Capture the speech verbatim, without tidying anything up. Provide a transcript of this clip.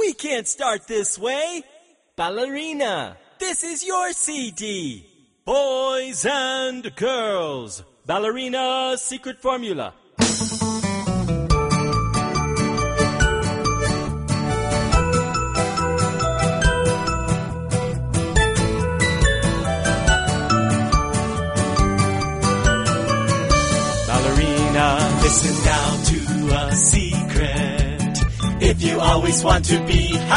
We can't start this way. Ballerina, this is your C D. Boys and girls, Ballerina's secret formula. Ballerina, listen now to a secret. If you always want to be